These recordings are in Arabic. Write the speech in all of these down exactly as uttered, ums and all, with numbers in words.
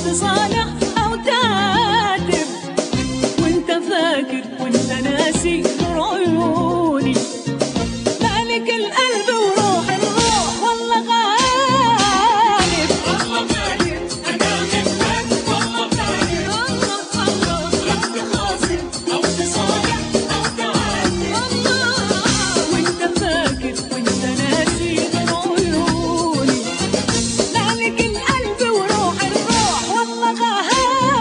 تصالح أو تعاتب، وانت فاكر وانت ناسي نور عيوني، مالك القلب وروح الروح والله غالب. والله غالب أنا منك والله غالب، رح تخاصم أو تصالح أو تعاتب، وانت فاكر وانت ناسي نور عيوني، مالك القلب وروح الروح والله غالب.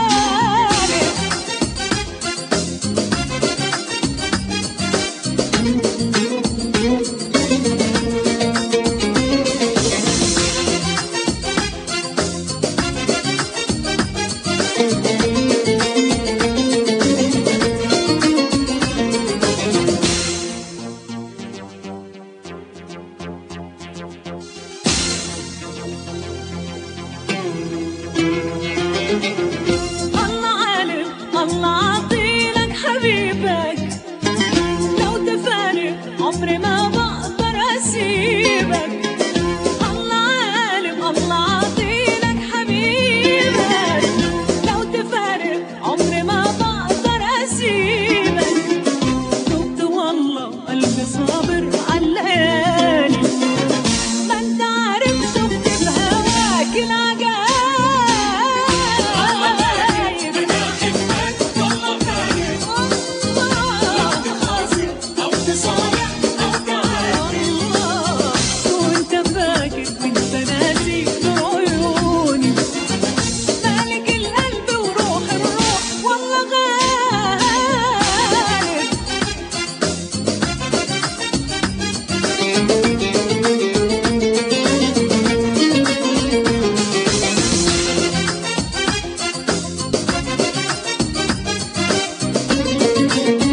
الله عالم الله عطيلك حبيبك، لو تفارق عمري ما بقدر أسيبك. الله عالم الله عطيلك حبيبك، لو تفارق عمري ما بقدر أسيبك. تبت والله قلبي صابر عالليالي، ما انت عارف تبت بهواك العجايب. وانت فاكر وانت ناسي نور عيوني، مالك القلب وروح الروح والله غالب.